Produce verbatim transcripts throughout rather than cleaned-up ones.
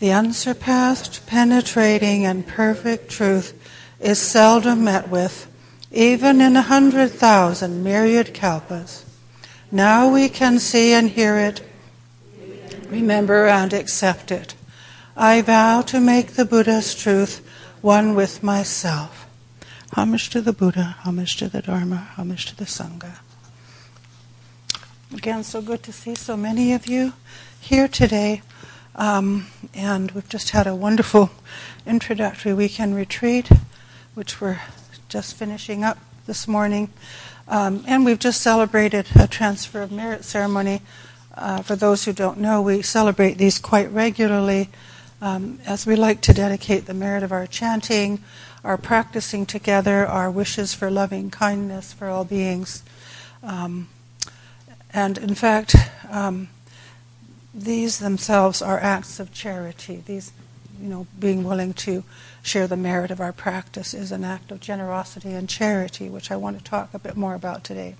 The unsurpassed, penetrating, and perfect truth is seldom met with, even in a hundred thousand myriad kalpas. Now we can see and hear it, remember and accept it. I vow to make the Buddha's truth one with myself. Homage to the Buddha, homage to the Dharma, homage to the Sangha. Again, so good to see so many of you here today. Um, and we've just had a wonderful introductory weekend retreat, which we're just finishing up this morning. Um, and we've just celebrated a transfer of merit ceremony. Uh, for those who don't know, we celebrate these quite regularly um, as we like to dedicate the merit of our chanting, our practicing together, our wishes for loving kindness for all beings. Um, and in fact, um, these themselves are acts of charity. These, you know, being willing to share the merit of our practice is an act of generosity and charity, which I want to talk a bit more about today.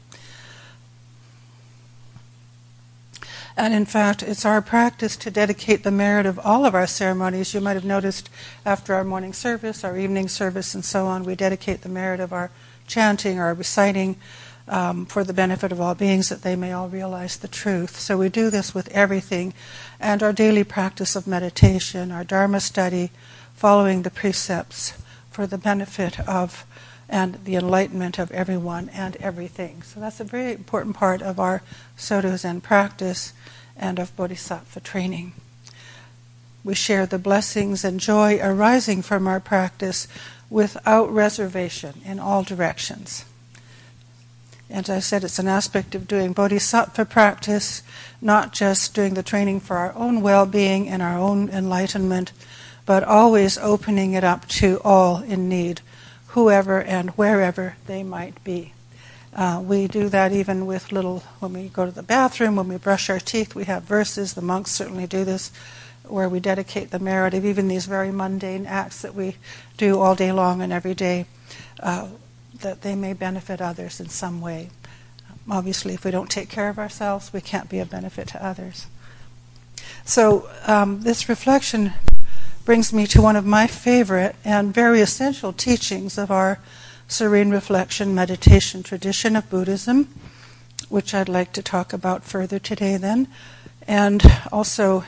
And in fact, it's our practice to dedicate the merit of all of our ceremonies. You might have noticed after our morning service, our evening service, and so on, we dedicate the merit of our chanting, our reciting, Um, for the benefit of all beings, that they may all realize the truth. So we do this with everything. And our daily practice of meditation, our Dharma study, following the precepts for the benefit of and the enlightenment of everyone and everything. So that's a very important part of our Soto Zen practice and of Bodhisattva training. We share the blessings and joy arising from our practice without reservation in all directions. As I said, it's an aspect of doing bodhisattva practice, not just doing the training for our own well-being and our own enlightenment, but always opening it up to all in need, whoever and wherever they might be. Uh, we do that even with little, when we go to the bathroom, when we brush our teeth, we have verses, the monks certainly do this, where we dedicate the merit of even these very mundane acts that we do all day long and every day, uh, that they may benefit others in some way. Obviously, if we don't take care of ourselves, we can't be a benefit to others. So um, this reflection brings me to one of my favorite and very essential teachings of our serene reflection meditation tradition of Buddhism, which I'd like to talk about further today then, and also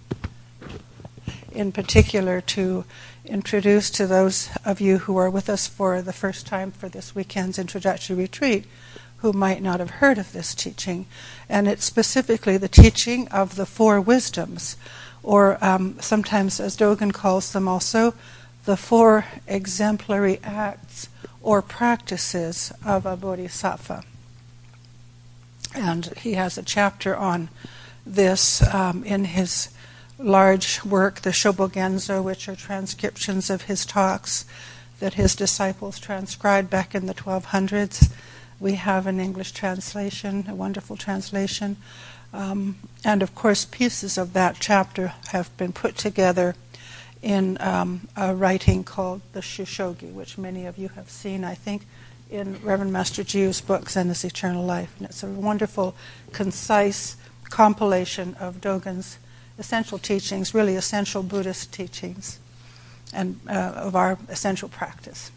in particular to introduce to those of you who are with us for the first time for this weekend's introductory retreat who might not have heard of this teaching. And it's specifically the teaching of the four wisdoms, or um, sometimes, as Dogen calls them also, the four exemplary acts or practices of a bodhisattva. And he has a chapter on this um, in his large work, the Shobogenzo, which are transcriptions of his talks that his disciples transcribed back in the twelve hundreds. We have an English translation, a wonderful translation. Um, and of course, pieces of that chapter have been put together in um, a writing called the Shushogi, which many of you have seen, I think, in Reverend Master Jiu's book, Zen is Eternal Life. And it's a wonderful, concise compilation of Dogen's essential teachings, really essential Buddhist teachings, and uh, of our essential practice.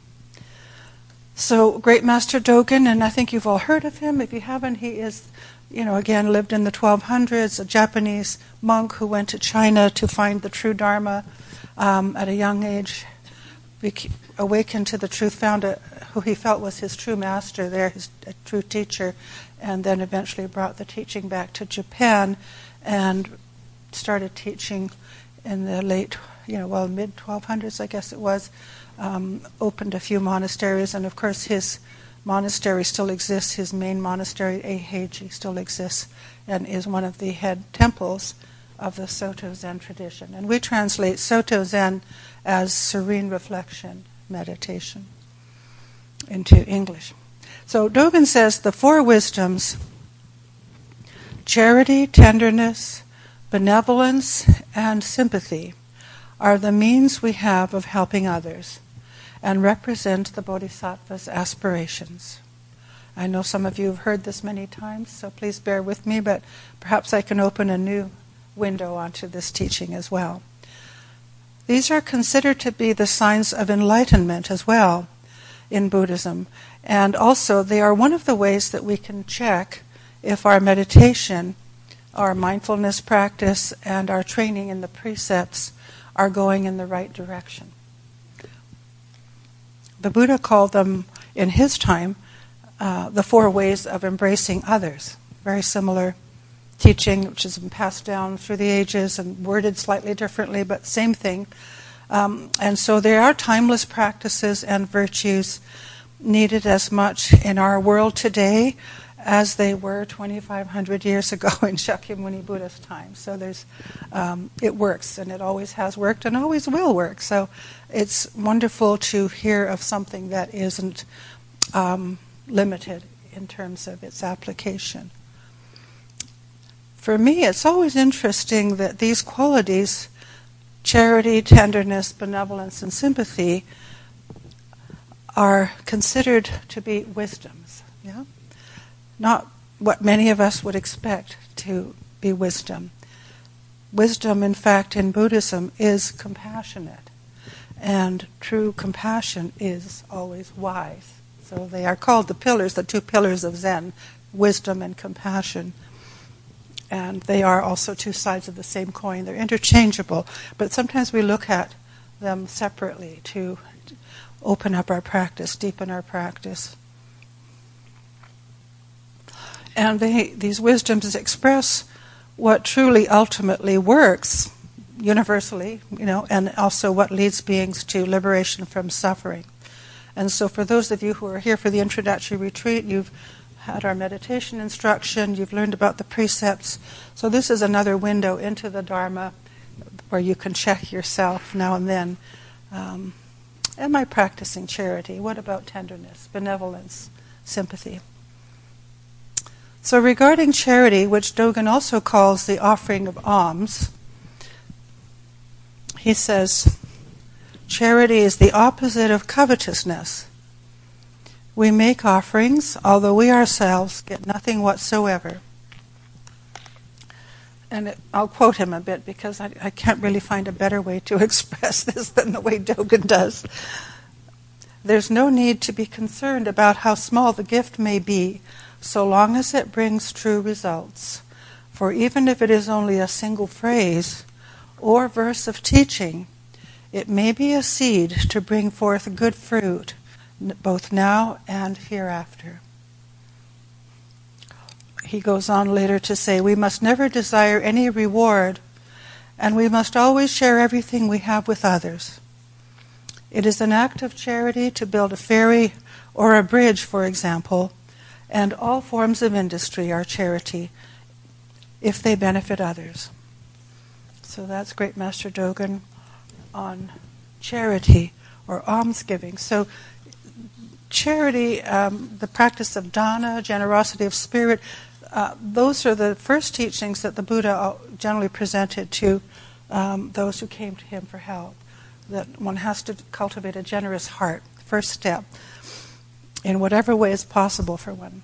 So, Great Master Dogen, and I think you've all heard of him. If you haven't, he is, you know, again, lived in the twelve hundreds, a Japanese monk who went to China to find the true Dharma um, at a young age, bec- awakened to the truth, found a, who he felt was his true master there, his a true teacher, and then eventually brought the teaching back to Japan and started teaching in the late, you know, well, mid twelve hundreds, I guess it was, um, opened a few monasteries, and of course his monastery still exists. His main monastery, Eiheiji, still exists and is one of the head temples of the Soto Zen tradition. And we translate Soto Zen as serene reflection meditation into English. So Dogen says the four wisdoms, charity, tenderness, benevolence, and sympathy, are the means we have of helping others and represent the Bodhisattva's aspirations. I know some of you have heard this many times, so please bear with me, but perhaps I can open a new window onto this teaching as well. These are considered to be the signs of enlightenment as well in Buddhism. And also they are one of the ways that we can check if our meditation, our mindfulness practice, and our training in the precepts are going in the right direction. The Buddha called them, in his time, uh, the four ways of embracing others. Very similar teaching, which has been passed down through the ages and worded slightly differently, but same thing. Um, and so there are timeless practices and virtues needed as much in our world today as they were twenty-five hundred years ago in Shakyamuni Buddha's time. So there's, um, it works, and it always has worked and always will work. So it's wonderful to hear of something that isn't um, limited in terms of its application. For me, it's always interesting that these qualities, charity, tenderness, benevolence, and sympathy, are considered to be wisdoms. Yeah? Not what many of us would expect to be wisdom. Wisdom, in fact, in Buddhism is compassionate. And true compassion is always wise. So they are called the pillars, the two pillars of Zen, wisdom and compassion. And they are also two sides of the same coin. They're interchangeable, but sometimes we look at them separately to open up our practice, deepen our practice. And they, these wisdoms express what truly ultimately works universally, you know, and also what leads beings to liberation from suffering. And so for those of you who are here for the introductory retreat, you've had our meditation instruction, you've learned about the precepts. So this is another window into the Dharma where you can check yourself now and then. Um, am I practicing charity? What about tenderness, benevolence, sympathy? So regarding charity, which Dogen also calls the offering of alms, he says, charity is the opposite of covetousness. We make offerings, although we ourselves get nothing whatsoever. And it, I'll quote him a bit because I, I can't really find a better way to express this than the way Dogen does. There's no need to be concerned about how small the gift may be, so long as it brings true results. For even if it is only a single phrase or verse of teaching, it may be a seed to bring forth good fruit, both now and hereafter. He goes on later to say, we must never desire any reward, and we must always share everything we have with others. It is an act of charity to build a ferry or a bridge, for example, and all forms of industry are charity if they benefit others. So that's Great Master Dogen on charity or almsgiving. So charity, um, the practice of dana, generosity of spirit, uh, those are the first teachings that the Buddha generally presented to um, those who came to him for help. That one has to cultivate a generous heart, first step, in whatever way is possible for one.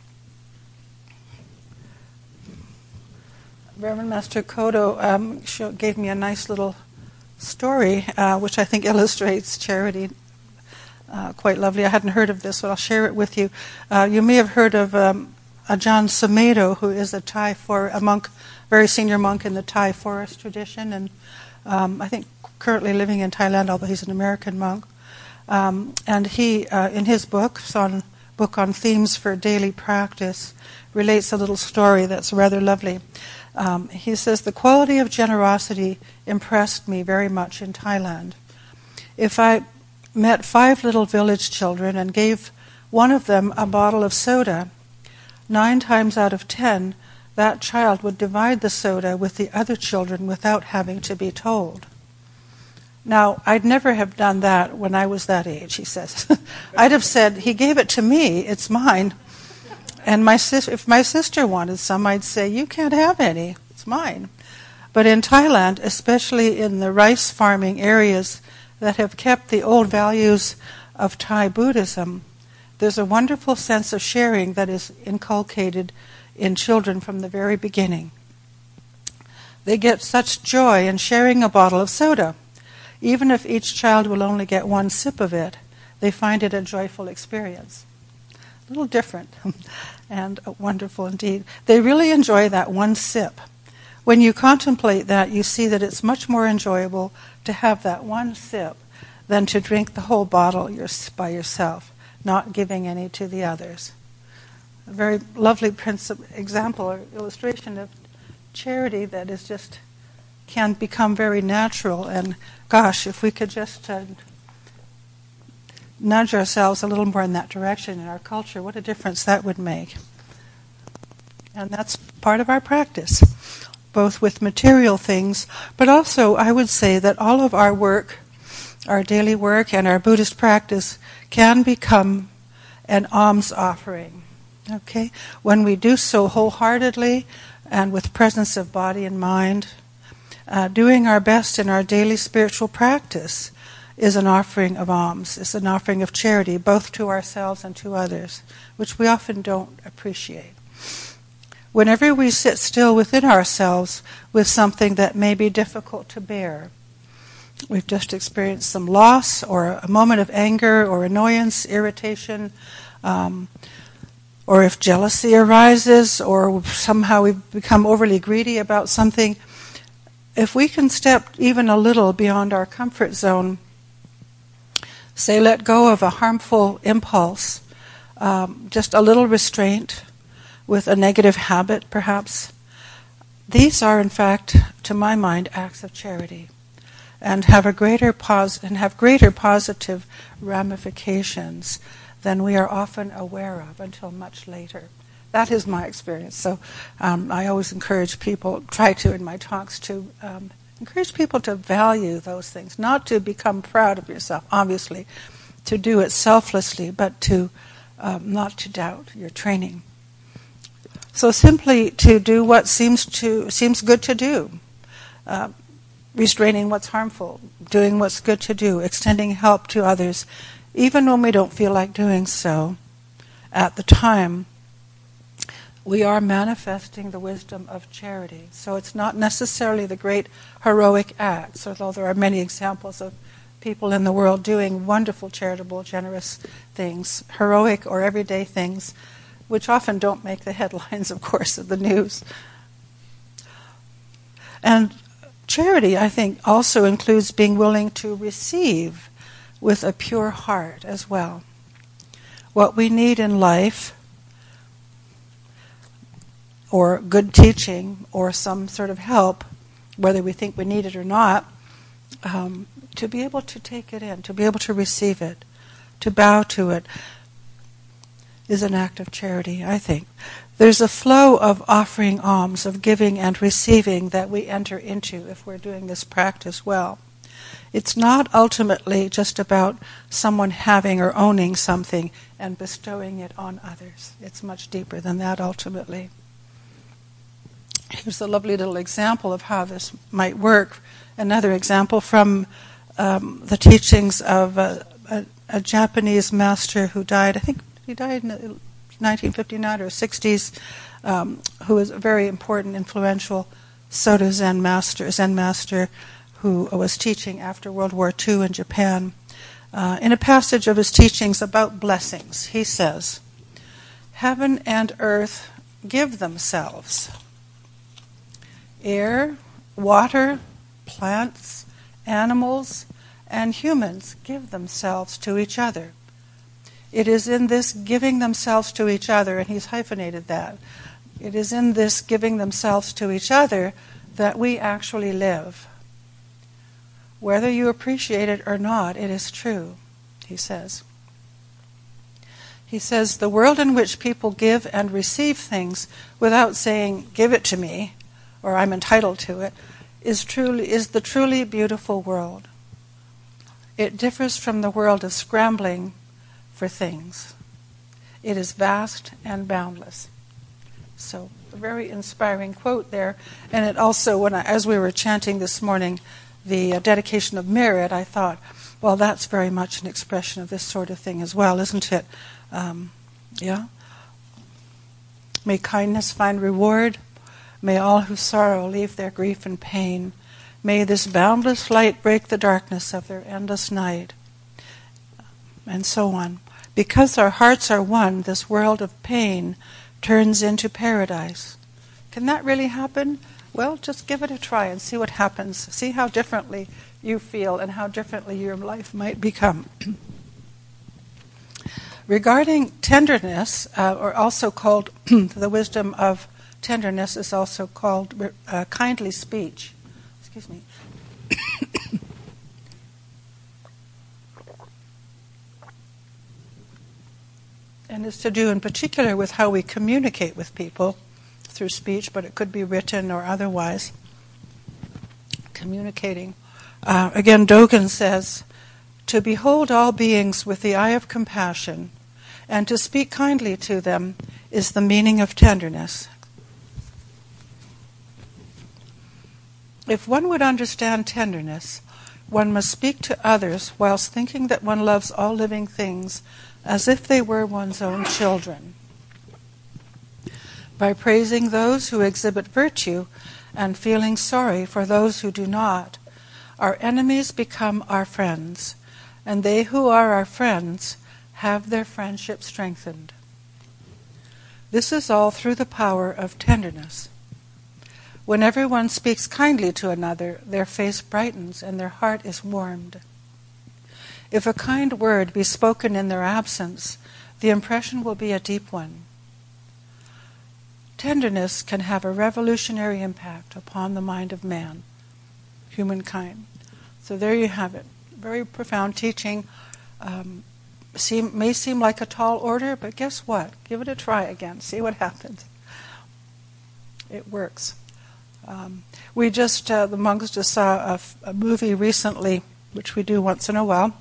Reverend Master Kodo um, show, gave me a nice little story, uh, which I think illustrates charity uh, quite lovely. I hadn't heard of this, but I'll share it with you. Uh, you may have heard of um, Ajahn Sumedho, who is a Thai for a monk, very senior monk in the Thai forest tradition, and um, I think currently living in Thailand, although he's an American monk. Um, and he, uh, in his book, on book on themes for daily practice, relates a little story that's rather lovely. Um, he says, the quality of generosity impressed me very much in Thailand. If I met five little village children and gave one of them a bottle of soda, nine times out of ten, that child would divide the soda with the other children without having to be told. Now, I'd never have done that when I was that age, he says. I'd have said, he gave it to me, it's mine. And my sis- if my sister wanted some, I'd say, you can't have any, it's mine. But in Thailand, especially in the rice farming areas that have kept the old values of Thai Buddhism, there's a wonderful sense of sharing that is inculcated in children from the very beginning. They get such joy in sharing a bottle of soda. even if each child will only get one sip of it, they find it a joyful experience. A little different and wonderful indeed. They really enjoy that one sip. When you contemplate that, you see that it's much more enjoyable to have that one sip than to drink the whole bottle by yourself, not giving any to the others. A very lovely principle, example or illustration of charity that is just can become very natural. And gosh, if we could just uh, nudge ourselves a little more in that direction in our culture, what a difference that would make. And that's part of our practice, both with material things, but also I would say that all of our work, our daily work and our Buddhist practice can become an alms offering. Okay? When we do so wholeheartedly and with presence of body and mind, uh, doing our best in our daily spiritual practice is an offering of alms, is an offering of charity, both to ourselves and to others, which we often don't appreciate. Whenever we sit still within ourselves with something that may be difficult to bear, we've just experienced some loss or a moment of anger or annoyance, irritation, um, or if jealousy arises or somehow we've become overly greedy about something, if we can step even a little beyond our comfort zone, say let go of a harmful impulse, um, just a little restraint with a negative habit perhaps, these are in fact, to my mind, acts of charity and have a greater pos- and have greater positive ramifications than we are often aware of until much later. That is my experience. So um, I always encourage people, try to in my talks, to um, encourage people to value those things, not to become proud of yourself, obviously, to do it selflessly, but to um, not to doubt your training. So simply to do what seems to seems good to do, uh, restraining what's harmful, doing what's good to do, extending help to others, even when we don't feel like doing so at the time, we are manifesting the wisdom of charity. So it's not necessarily the great heroic acts, although there are many examples of people in the world doing wonderful, charitable, generous things, heroic or everyday things, which often don't make the headlines, of course, of the news. And charity, I think, also includes being willing to receive with a pure heart as well. What we need in life, or good teaching, or some sort of help, whether we think we need it or not, um, to be able to take it in, to be able to receive it, to bow to it, is an act of charity, I think. There's a flow of offering alms, of giving and receiving that we enter into if we're doing this practice well. It's not ultimately just about someone having or owning something and bestowing it on others. It's much deeper than that ultimately. Here's a lovely little example of how this might work. Another example from um, the teachings of a, a, a Japanese master who died, I think he died in nineteen fifty-nine or sixties, um, who was a very important, influential Soto Zen master, Zen master who was teaching after World War Two in Japan. Uh, in a passage of his teachings about blessings, he says, "Heaven and earth give themselves. Air, water, plants, animals, and humans give themselves to each other. It is in this giving themselves to each other," and he's hyphenated that, "it is in this giving themselves to each other that we actually live. Whether you appreciate it or not, it is true," he says. He says, "The world in which people give and receive things without saying, 'Give it to me,' or 'I'm entitled to it,' is truly is the truly beautiful world. It differs from the world of scrambling for things. It is vast and boundless." So, a very inspiring quote there. And it also, when I, as we were chanting this morning, the uh, dedication of merit, I thought, well, that's very much an expression of this sort of thing as well, isn't it? Um, yeah? "May kindness find reward. May all who sorrow leave their grief and pain. May this boundless light break the darkness of their endless night. And so on. Because our hearts are one, this world of pain turns into paradise. Can that really happen? Well, just give it a try and see what happens. See how differently you feel and how differently your life might become. Regarding tenderness, uh, or also called the wisdom of tenderness, is also called uh, kindly speech. Excuse me. And it's to do in particular with how we communicate with people through speech, but it could be written or otherwise. Communicating. Uh, again, Dogen says, to behold all beings with the eye of compassion and to speak kindly to them is the meaning of tenderness. If one would understand tenderness, one must speak to others whilst thinking that one loves all living things as if they were one's own children. By praising those who exhibit virtue and feeling sorry for those who do not, our enemies become our friends, and they who are our friends have their friendship strengthened. This is all through the power of tenderness. When everyone speaks kindly to another, their face brightens and their heart is warmed. If a kind word be spoken in their absence, the impression will be a deep one. Tenderness can have a revolutionary impact upon the mind of man, humankind. So there you have it. Very profound teaching. Um, seem, may seem like a tall order, but guess what? Give it a try again. See what happens. It works. Um, we just, uh, the monks just saw a, a movie recently, which we do once in a while,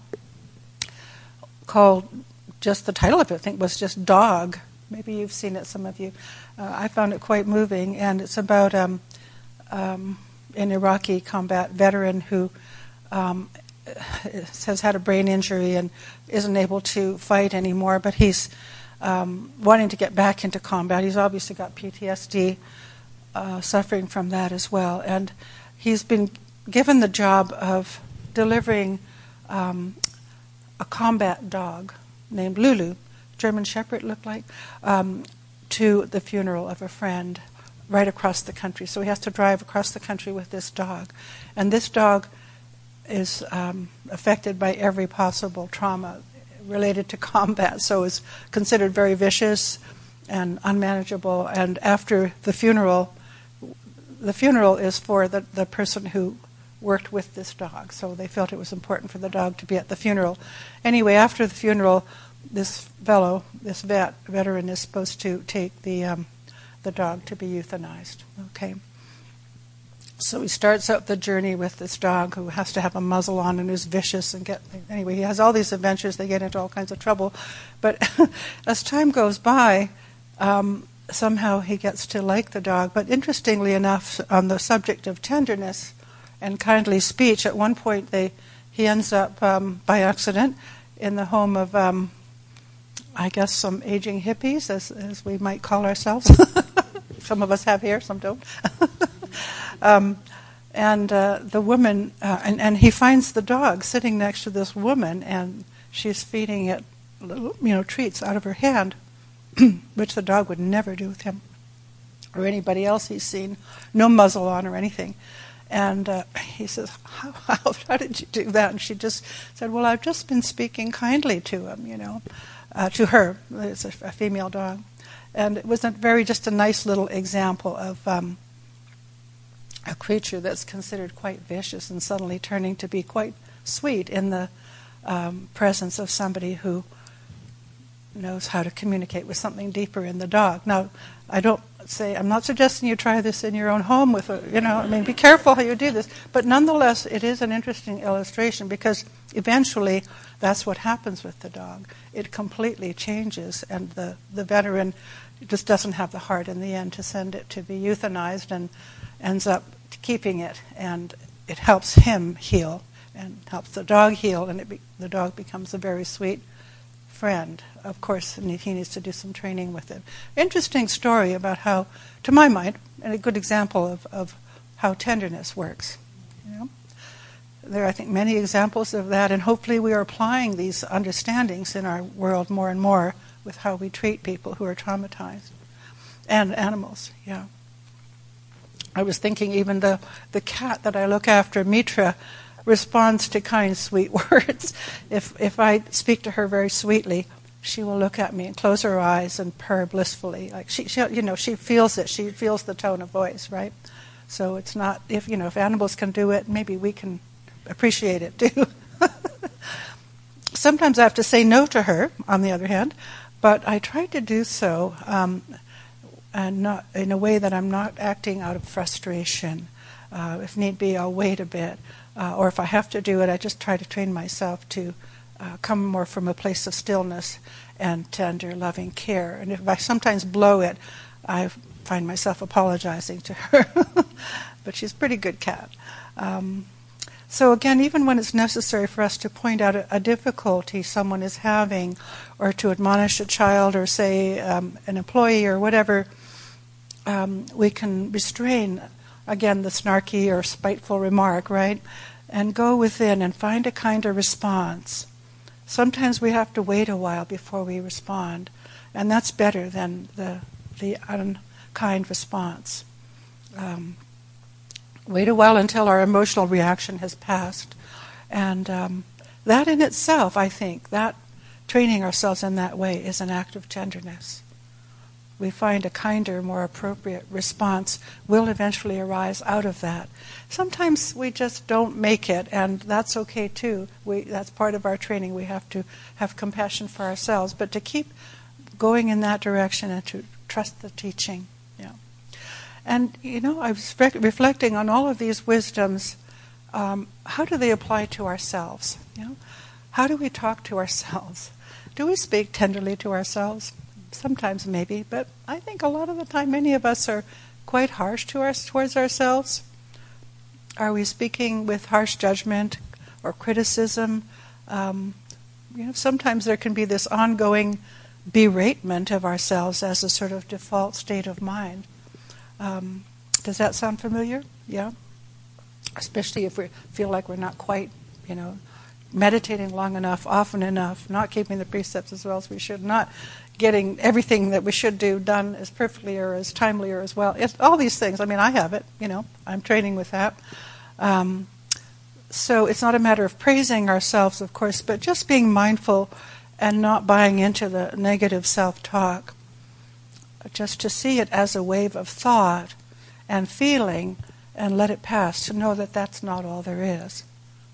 called, just the title of it, I think, was just Dog. Maybe you've seen it, some of you. Uh, I found it quite moving, and it's about um, um, an Iraqi combat veteran who um, has had a brain injury and isn't able to fight anymore, but he's um, wanting to get back into combat. He's obviously got P T S D, uh, suffering from that as well, and he's been given the job of delivering um, a combat dog named Lulu, German Shepherd looked like, um, to the funeral of a friend right across the country. So he has to drive across the country with this dog. And this dog is um, affected by every possible trauma related to combat, so is considered very vicious and unmanageable. And after the funeral, the funeral is for the, the person who worked with this dog, so they felt it was important for the dog to be at the funeral. Anyway, after the funeral, this fellow, this vet, veteran, is supposed to take the um, the dog to be euthanized. Okay. So he starts out the journey with this dog who has to have a muzzle on and is vicious and get. Anyway, he has all these adventures. They get into all kinds of trouble, but as time goes by, um, somehow he gets to like the dog. But interestingly enough, on the subject of tenderness and kindly speech, at one point they he ends up um, by accident in the home of, um, I guess, some aging hippies, as, as we might call ourselves. Some of us have here, some don't. um, and uh, the woman, uh, and, and he finds the dog sitting next to this woman, and she's feeding it little, you know, treats out of her hand, which the dog would never do with him or anybody else he's seen. No muzzle on or anything. And uh, he says, how, how, how did you do that? And she just said, well, I've just been speaking kindly to him, you know, uh, to her. It's a, a female dog. And it was a very, just a nice little example of um, a creature that's considered quite vicious and suddenly turning to be quite sweet in the um, presence of somebody who knows how to communicate with something deeper in the dog. Now, I don't say, I'm not suggesting you try this in your own home with a, you know, I mean, be careful how you do this. But nonetheless, it is an interesting illustration because eventually that's what happens with the dog. It completely changes, and the, the veteran just doesn't have the heart in the end to send it to be euthanized and ends up keeping it, and it helps him heal and helps the dog heal, and it be, the dog becomes a very sweet friend. Of course, he needs to do some training with it. Interesting story about how, to my mind, and a good example of, of how tenderness works. You know? There are, I think, many examples of that, and hopefully we are applying these understandings in our world more and more with how we treat people who are traumatized. And animals, yeah. I was thinking even the, the cat that I look after, Mitra, responds to kind, sweet words. If if I speak to her very sweetly, she will look at me and close her eyes and purr blissfully. Like she, she you know, she feels it. She feels the tone of voice, right? So it's not, if you know, if animals can do it, maybe we can appreciate it too. Sometimes I have to say no to her, on the other hand, but I try to do so um, and not in a way that I'm not acting out of frustration. Uh, if need be, I'll wait a bit. Uh, or if I have to do it, I just try to train myself to uh, come more from a place of stillness and tender, loving care. And if I sometimes blow it, I find myself apologizing to her. But she's a pretty good cat. Um, so again, even when it's necessary for us to point out a, a difficulty someone is having, or to admonish a child, or say um, an employee or whatever, um, we can restrain, again, the snarky or spiteful remark, right? And go within and find a kinder response. Sometimes we have to wait a while before we respond, and that's better than the the unkind response. Um, wait a while until our emotional reaction has passed. And um, that in itself, I think, that training ourselves in that way is an act of tenderness. We find a kinder, more appropriate response will eventually arise out of that. Sometimes we just don't make it, and that's okay too. We, that's part of our training. We have to have compassion for ourselves, but to keep going in that direction and to trust the teaching. Yeah. And, you know, I was re- reflecting on all of these wisdoms. Um, how do they apply to ourselves? You know, how do we talk to ourselves? Do we speak tenderly to ourselves? Sometimes maybe, but I think a lot of the time many of us are quite harsh to us, towards ourselves. Are we speaking with harsh judgment or criticism? Um, you know, sometimes there can be this ongoing beratement of ourselves as a sort of default state of mind. Um, does that sound familiar? Yeah? Especially if we feel like we're not quite, you know, meditating long enough, often enough, not keeping the precepts as well as we should, not getting everything that we should do done as perfectly or as timely or as well. It's all these things. I mean, I have it, you know. I'm training with that. Um, so it's not a matter of praising ourselves, of course, but just being mindful and not buying into the negative self-talk. Just to see it as a wave of thought and feeling and let it pass, to know that that's not all there is.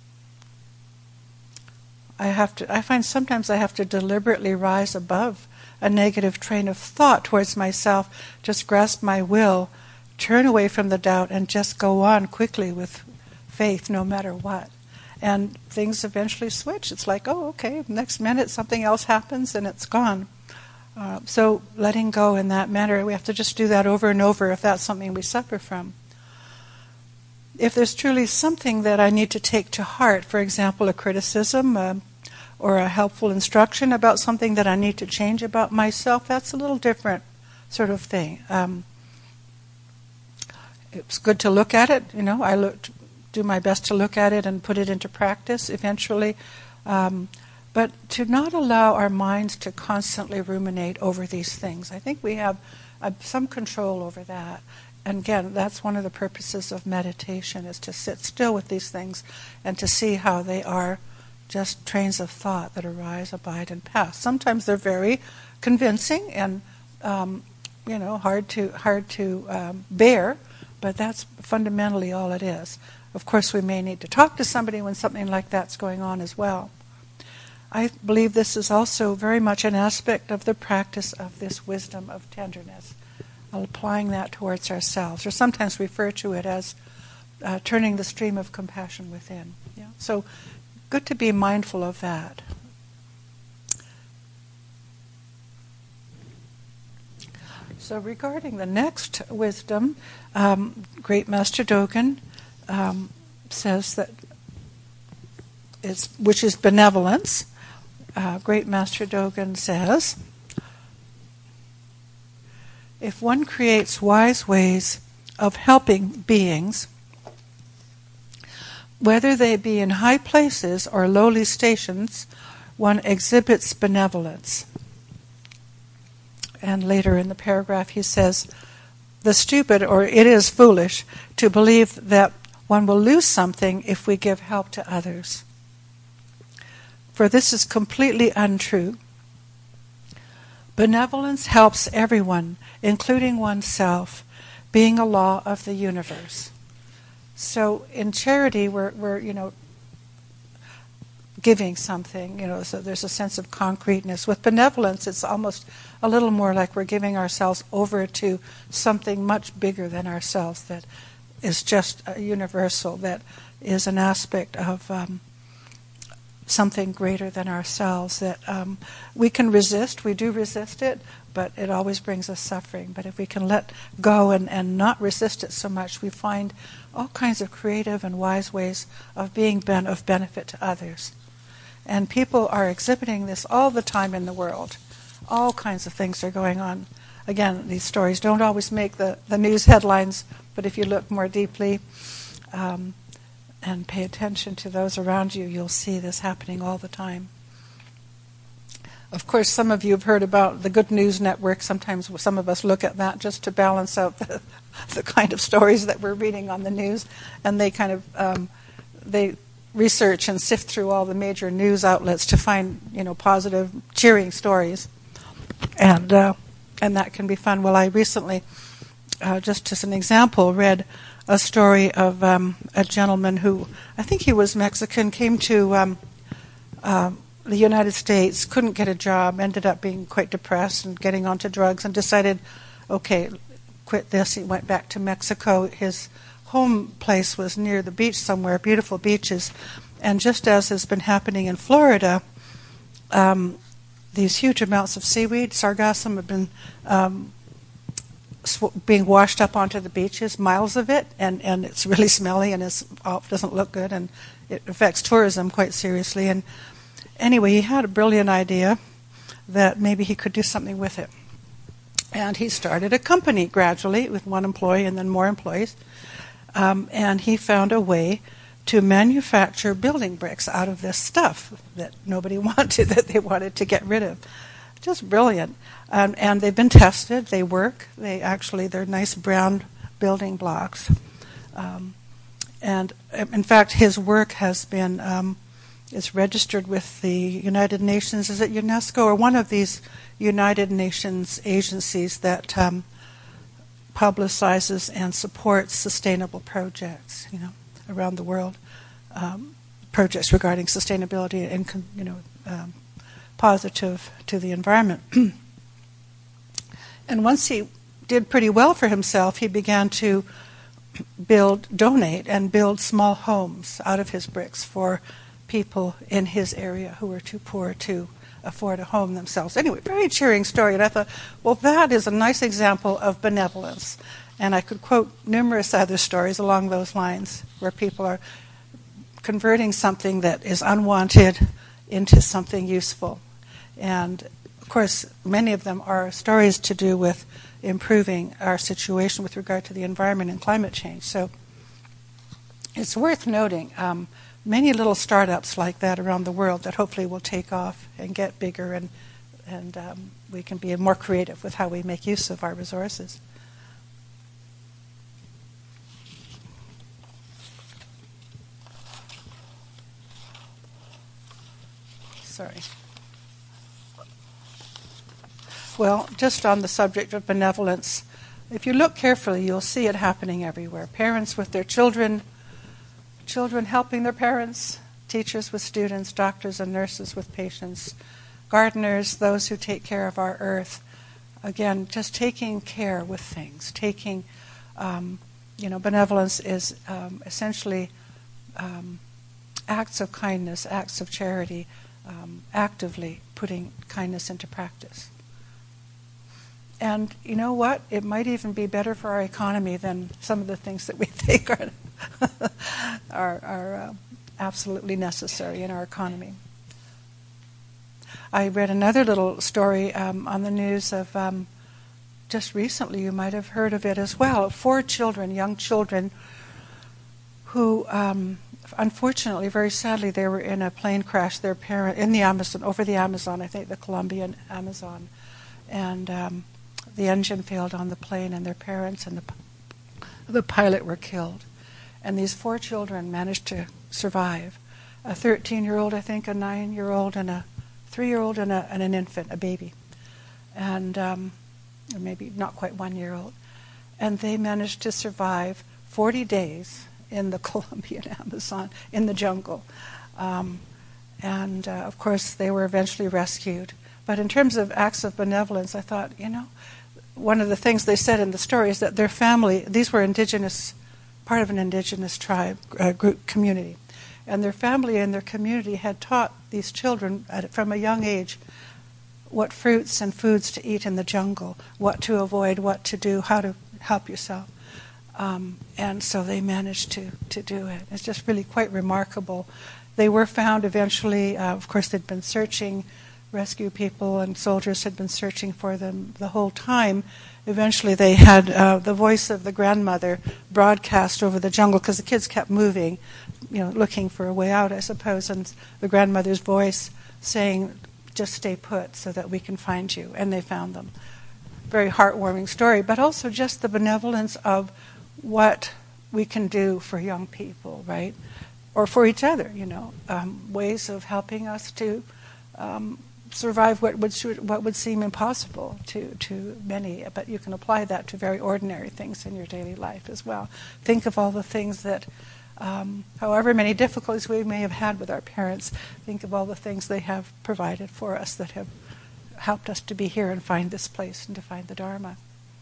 I have to. I find sometimes I have to deliberately rise above a negative train of thought towards myself, just grasp my will, turn away from the doubt, and just go on quickly with faith no matter what. And things eventually switch. It's like, oh, okay, next minute something else happens and it's gone. Uh, so letting go in that manner, we have to just do that over and over if that's something we suffer from. If there's truly something that I need to take to heart, for example, a criticism uh, or a helpful instruction about something that I need to change about myself, that's a little different sort of thing. Um, it's good to look at it, you know, I look, do my best to look at it and put it into practice eventually. Um, but to not allow our minds to constantly ruminate over these things. I think we have uh, some control over that. And again, that's one of the purposes of meditation, is to sit still with these things and to see how they are just trains of thought that arise, abide, and pass. Sometimes they're very convincing and, um, you know, hard to hard to um, bear, but that's fundamentally all it is. Of course, we may need to talk to somebody when something like that's going on as well. I believe this is also very much an aspect of the practice of this wisdom of tenderness, applying that towards ourselves, or sometimes refer to it as uh, turning the stream of compassion within. Yeah? So, good to be mindful of that. So regarding the next wisdom, um, Great Master Dogen um, says that it's, which is benevolence. Uh, Great Master Dogen says, if one creates wise ways of helping beings, whether they be in high places or lowly stations, one exhibits benevolence. And later in the paragraph he says, the stupid, or it is foolish, to believe that one will lose something if we give help to others. For this is completely untrue. Benevolence helps everyone, including oneself, being a law of the universe. So in charity, we're, we're you know, giving something, you know, so there's a sense of concreteness. With benevolence, it's almost a little more like we're giving ourselves over to something much bigger than ourselves that is just a universal, that is an aspect of um, something greater than ourselves, that um, we can resist. We do resist it, but it always brings us suffering. But if we can let go and, and not resist it so much, we find all kinds of creative and wise ways of being ben- of benefit to others. And people are exhibiting this all the time in the world. All kinds of things are going on. Again, these stories don't always make the, the news headlines, but if you look more deeply um, and pay attention to those around you, you'll see this happening all the time. Of course, some of you have heard about the Good News Network. Sometimes some of us look at that just to balance out the, the kind of stories that we're reading on the news, and they kind of um, they research and sift through all the major news outlets to find, you know, positive, cheering stories, and uh, and that can be fun. Well, I recently, uh, just as an example, read a story of um, a gentleman who, I think he was Mexican, came to um, uh, the United States, couldn't get a job, ended up being quite depressed and getting onto drugs, and decided, okay, quit this. He went back to Mexico. His home place was near the beach somewhere, beautiful beaches, and just as has been happening in Florida, um, these huge amounts of seaweed, sargassum, have been um, sw- being washed up onto the beaches, miles of it, and, and it's really smelly and it doesn't look good, and it affects tourism quite seriously. And anyway, he had a brilliant idea that maybe he could do something with it. And he started a company gradually with one employee and then more employees. Um, and he found a way to manufacture building bricks out of this stuff that nobody wanted, that they wanted to get rid of. Just brilliant. Um, and they've been tested. They work. They actually, they're nice brown building blocks. Um, and in fact, his work has been, um, is registered with the United Nations. Is it UNESCO or one of these United Nations agencies that um, publicizes and supports sustainable projects, you know, around the world, um, projects regarding sustainability and, you know, um, positive to the environment. And once he did pretty well for himself, he began to build, donate, and build small homes out of his bricks for people in his area who were too poor to afford a home themselves. Anyway, very cheering story. And I thought, well, that is a nice example of benevolence. And I could quote numerous other stories along those lines where people are converting something that is unwanted into something useful. And, of course, many of them are stories to do with improving our situation with regard to the environment and climate change. So it's worth noting um, many little startups like that around the world that hopefully will take off and get bigger, and and um, we can be more creative with how we make use of our resources. Sorry. Well, just on the subject of benevolence, if you look carefully, you'll see it happening everywhere. Parents with their children, children helping their parents, teachers with students, doctors and nurses with patients, gardeners, those who take care of our earth. Again, just taking care with things. Taking, um, you know, benevolence is um, essentially um, acts of kindness, acts of charity, um, actively putting kindness into practice. And you know what? It might even be better for our economy than some of the things that we think are are, are uh, absolutely necessary in our economy. I read another little story um, on the news of um, just recently. You might have heard of it as well. Four children, young children, who um, unfortunately, very sadly, they were in a plane crash. Their parent in the Amazon, over the Amazon, I think the Colombian Amazon, and um, the engine failed on the plane, and their parents and the the pilot were killed. And these four children managed to survive: a thirteen-year-old, I think, a nine-year-old, and a three-year-old, and, a, and an infant, a baby, and um, or maybe not quite one-year-old. And they managed to survive forty days in the Colombian Amazon, in the jungle. Um, and, uh, of course, they were eventually rescued. But in terms of acts of benevolence, I thought, you know, one of the things they said in the story is that their family, these were indigenous, part of an indigenous tribe, uh, group, community. And their family and their community had taught these children at, from a young age what fruits and foods to eat in the jungle, what to avoid, what to do, how to help yourself. Um, and so they managed to, to do it. It's just really quite remarkable. They were found eventually. Uh, of course, they'd been searching. Rescue people and soldiers had been searching for them the whole time. Eventually, they had uh, the voice of the grandmother broadcast over the jungle, because the kids kept moving, you know, looking for a way out, I suppose, and the grandmother's voice saying, "Just stay put so that we can find you." And they found them. Very heartwarming story, but also just the benevolence of what we can do for young people, right? Or for each other, you know, um, ways of helping us to um, survive what would what would seem impossible to, to many. But you can apply that to very ordinary things in your daily life as well. Think of all the things that, um, however many difficulties we may have had with our parents, think of all the things they have provided for us that have helped us to be here and find this place and to find the Dharma.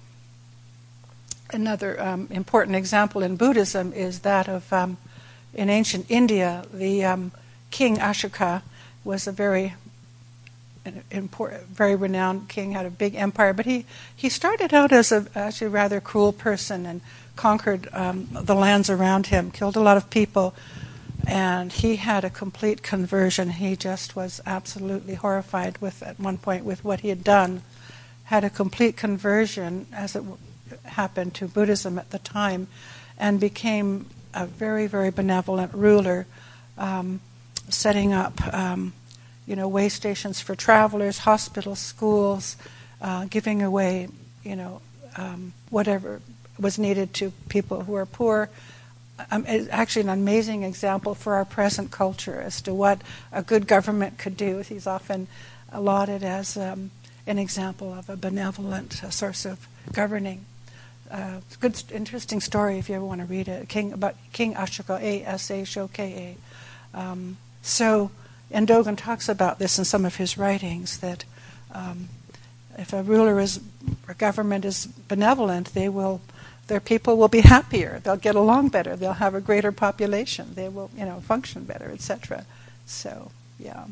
Another um, important example in Buddhism is that of, um, in ancient India, the um, King Ashoka was a very important, very renowned king, had a big empire, but he, he started out as a actually rather cruel person and conquered um, the lands around him, killed a lot of people, and he had a complete conversion. He just was absolutely horrified with, at one point, with what he had done, had a complete conversion, as it happened to Buddhism at the time, and became a very, very benevolent ruler, um, setting up, um, you know, way stations for travelers, hospitals, schools, uh, giving away, you know, um, whatever was needed to people who are poor. Um, it's actually an amazing example for our present culture as to what a good government could do. He's often lauded as um, an example of a benevolent uh, source of governing. Uh, good, interesting story if you ever want to read it. King about King Ashoka, A S H O K A. Um, so, and Dogen talks about this in some of his writings, that um, if a ruler is, or government is benevolent, they will, their people will be happier. They'll get along better. They'll have a greater population. They will, you know, function better, et cetera. So, yeah.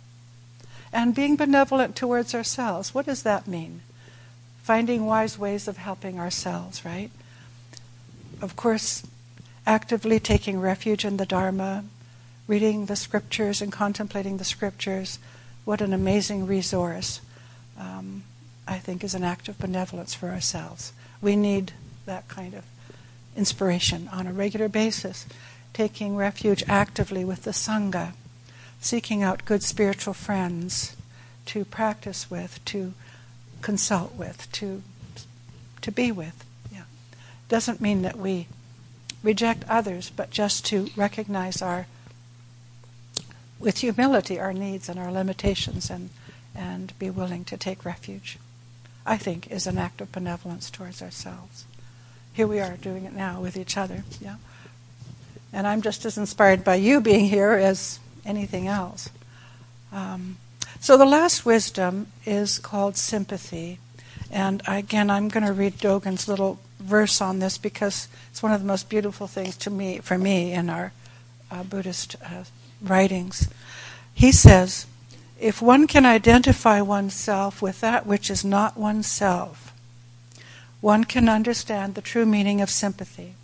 And being benevolent towards ourselves, what does that mean? Finding wise ways of helping ourselves, right? Of course, actively taking refuge in the Dharma, reading the scriptures and contemplating the scriptures. What an amazing resource, um, I think, is an act of benevolence for ourselves. We need that kind of inspiration on a regular basis, taking refuge actively with the Sangha, seeking out good spiritual friends to practice with, to consult with, to to be with. Yeah, doesn't mean that we reject others, but just to recognize our, with humility, our needs and our limitations, and and be willing to take refuge, I think, is an act of benevolence towards ourselves. Here we are doing it now with each other. Yeah, and I'm just as inspired by you being here as anything else. Um, So the last wisdom is called sympathy. And again, I'm going to read Dogen's little verse on this because it's one of the most beautiful things to me, for me, in our uh, Buddhist uh, writings. He says, if one can identify oneself with that which is not oneself, one can understand the true meaning of sympathy.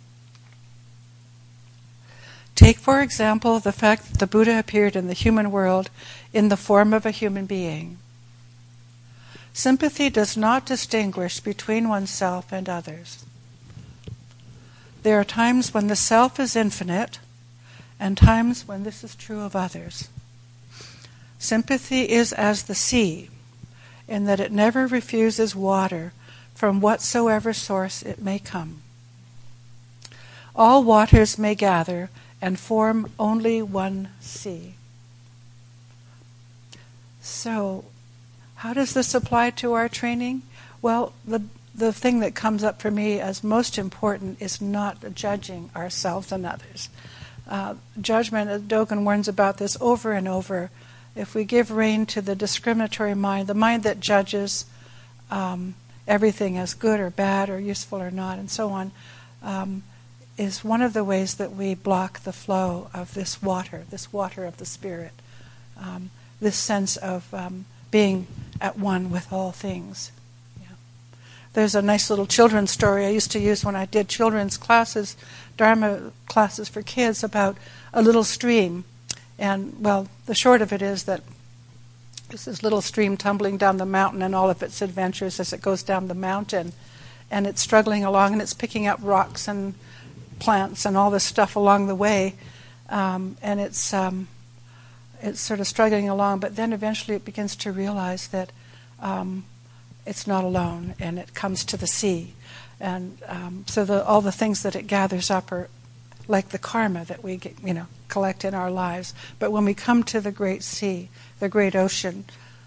Take, for example, the fact that the Buddha appeared in the human world in the form of a human being. Sympathy does not distinguish between oneself and others. There are times when the self is infinite and times when this is true of others. Sympathy is as the sea, in that it never refuses water from whatsoever source it may come. All waters may gather and form only one sea. So, how does this apply to our training? Well, the the thing that comes up for me as most important is not judging ourselves and others. Uh, judgment, Dogen warns about this over and over. If we give rein to the discriminatory mind, the mind that judges um, everything as good or bad or useful or not and so on, um, is one of the ways that we block the flow of this water, this water of the Spirit, um, this sense of um, being at one with all things. Yeah. There's a nice little children's story I used to use when I did children's classes, Dharma classes for kids, about a little stream. And, well, the short of it is that there's this little stream tumbling down the mountain and all of its adventures as it goes down the mountain. And it's struggling along and it's picking up rocks and plants and all this stuff along the way. Um, and it's um, it's sort of struggling along, but then eventually it begins to realize that um, it's not alone, and it comes to the sea. And um, so the, all the things that it gathers up are like the karma that we get, you know, collect in our lives. But when we come to the great sea, the great ocean,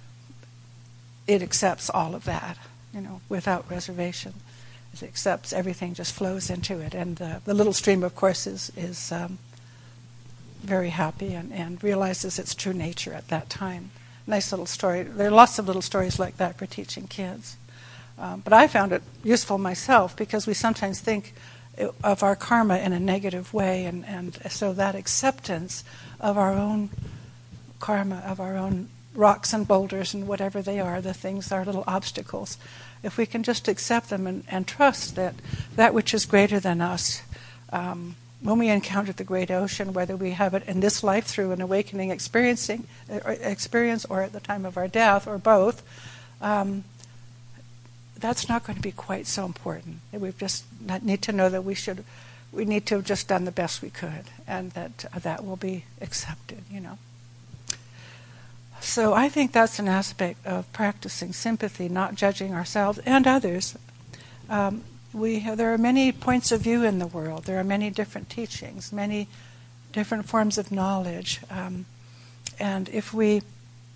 it accepts all of that, you know, without reservation. It accepts everything, just flows into it. And uh, the little stream, of course, is is um, very happy and, and realizes its true nature at that time. Nice little story. There are lots of little stories like that for teaching kids. Um, but I found it useful myself because we sometimes think of our karma in a negative way, and, and so that acceptance of our own karma, of our own rocks and boulders and whatever they are, the things, our little obstacles, if we can just accept them and, and trust that that which is greater than us, um, when we encounter the great ocean, whether we have it in this life through an awakening experiencing uh, experience or at the time of our death or both, um, that's not going to be quite so important. We just need to know that we should, we need to have just done the best we could, and that uh, that will be accepted, you know. So I think that's an aspect of practicing sympathy, not judging ourselves and others. Um, we have, there are many points of view in the world. There are many different teachings, many different forms of knowledge. Um, and if we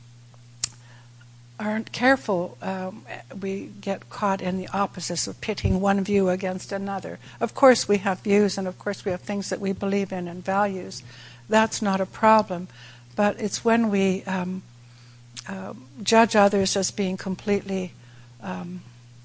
aren't careful, um, we get caught in the opposites of pitting one view against another. Of course we have views, and of course we have things that we believe in and values. That's not a problem. But it's when we um, uh, judge others as being completely um,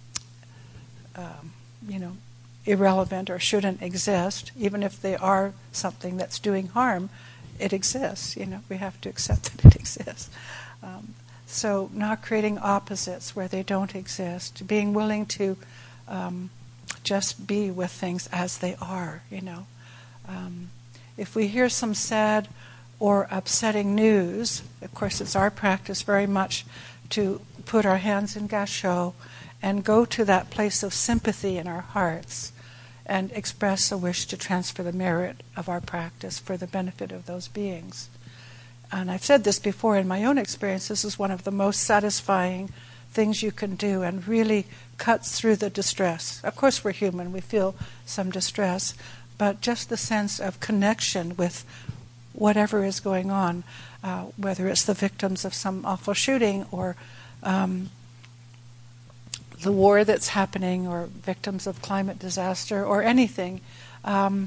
um, you know, irrelevant or shouldn't exist, even if they are something that's doing harm, it exists. You know, we have to accept that it exists. Um, So not creating opposites where they don't exist, being willing to um, just be with things as they are, you know. Um, if we hear some sad or upsetting news, of course it's our practice very much to put our hands in Gassho and go to that place of sympathy in our hearts and express a wish to transfer the merit of our practice for the benefit of those beings. And I've said this before, in my own experience, this is one of the most satisfying things you can do and really cuts through the distress. Of course we're human, we feel some distress, but just the sense of connection with whatever is going on, uh, whether it's the victims of some awful shooting or um, the war that's happening or victims of climate disaster or anything. Um,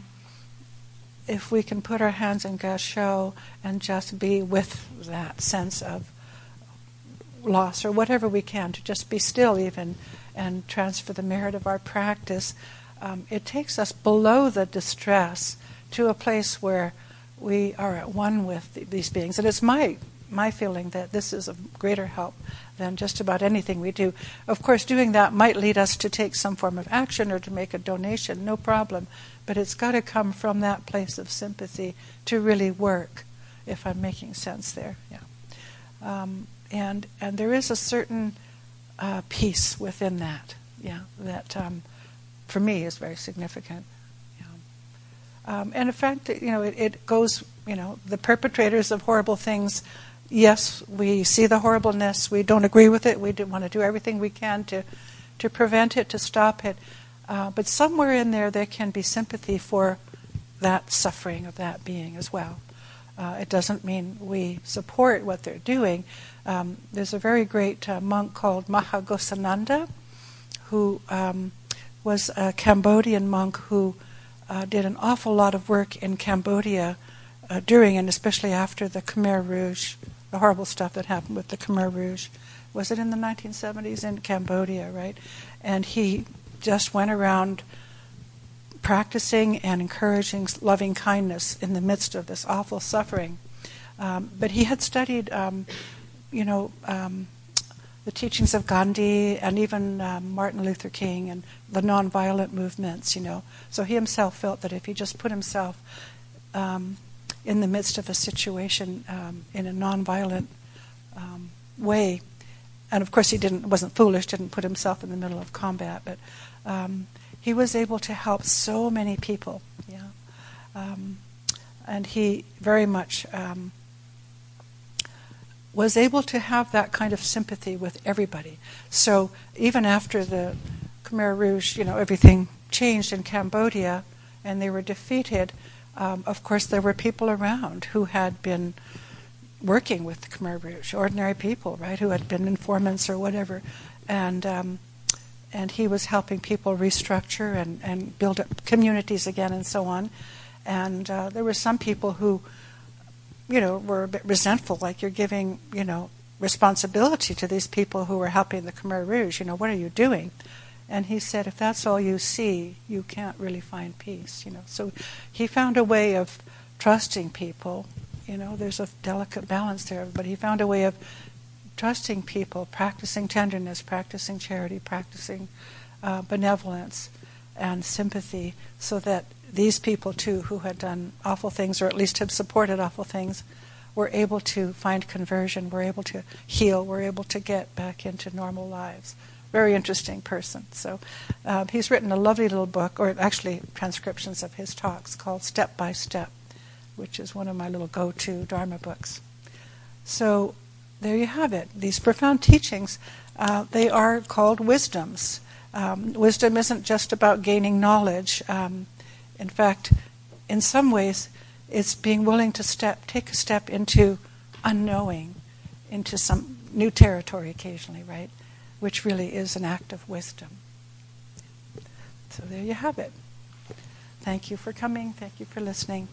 if we can put our hands in Gassho and just be with that sense of loss or whatever we can, to just be still even and transfer the merit of our practice, um, it takes us below the distress to a place where we are at one with th- these beings. And it's my my feeling that this is of greater help than just about anything we do. Of course, doing that might lead us to take some form of action or to make a donation, no problem. But it's got to come from that place of sympathy to really work, if I'm making sense there. Yeah. Um, and and there is a certain uh, peace within that, yeah, that um, for me is very significant. Yeah. Um, and in fact, you know, it, it goes, you know, the perpetrators of horrible things, yes, we see the horribleness, we don't agree with it, we do want to do everything we can to, to prevent it, to stop it. Uh, but somewhere in there, there can be sympathy for that suffering of that being as well. Uh, it doesn't mean we support what they're doing. Um, there's a very great uh, monk called Mahagosananda, who um, was a Cambodian monk who uh, did an awful lot of work in Cambodia uh, during and especially after the Khmer Rouge, the horrible stuff that happened with the Khmer Rouge. Was it in the nineteen seventies in Cambodia, right? And he just went around practicing and encouraging loving kindness in the midst of this awful suffering. Um, but he had studied, um, you know, um, the teachings of Gandhi and even um, Martin Luther King and the nonviolent movements, you know. So he himself felt that if he just put himself um, in the midst of a situation um, in a nonviolent um, way, and of course he didn't wasn't foolish, didn't put himself in the middle of combat, but um, he was able to help so many people, yeah. Um, and he very much um, was able to have that kind of sympathy with everybody. So even after the Khmer Rouge, you know, everything changed in Cambodia and they were defeated, um, of course there were people around who had been working with the Khmer Rouge, ordinary people, right, who had been informants or whatever. And um, and he was helping people restructure and, and build up communities again and so on. And uh, there were some people who, you know, were a bit resentful, like you're giving, you know, responsibility to these people who were helping the Khmer Rouge. You know, what are you doing? And he said, if that's all you see, you can't really find peace, you know. So he found a way of trusting people. You know, there's a delicate balance there, but he found a way of trusting people, practicing tenderness, practicing charity, practicing uh, benevolence and sympathy, so that these people too, who had done awful things, or at least had supported awful things, were able to find conversion, were able to heal, were able to get back into normal lives. Very interesting person. So uh, he's written a lovely little book, or actually transcriptions of his talks, called Step by Step, which is one of my little go-to Dharma books. So there you have it. These profound teachings, uh, they are called wisdoms. Um, wisdom isn't just about gaining knowledge. Um, in fact, in some ways, it's being willing to step, take a step into unknowing, into some new territory occasionally, right? Which really is an act of wisdom. So there you have it. Thank you for coming. Thank you for listening.